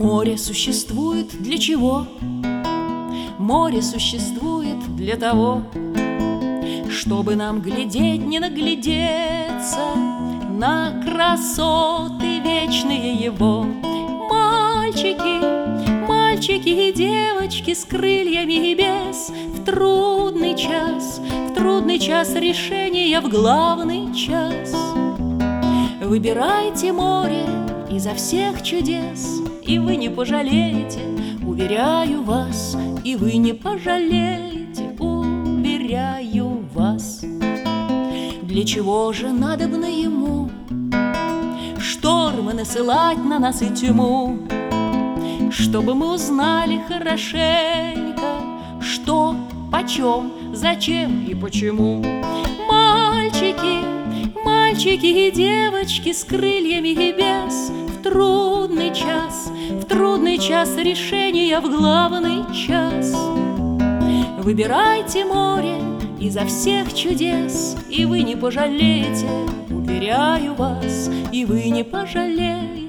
Море существует для чего? Море существует для того, чтобы нам глядеть, не наглядеться на красоты вечные его. Мальчики, мальчики и девочки с крыльями и без, в трудный час решения, в главный час. Выбирайте море изо всех чудес, и вы не пожалеете, уверяю вас, и вы не пожалеете, уверяю вас. Для чего же надобно ему штормы насылать на нас и тьму? Чтобы мы узнали хорошенько, что, почем, зачем и почему. Мальчики, мальчики и девочки с крыльями и без, в трудный час решения, в главный час. Выбирайте море изо всех чудес, и вы не пожалеете, уверяю вас, и вы не пожалеете.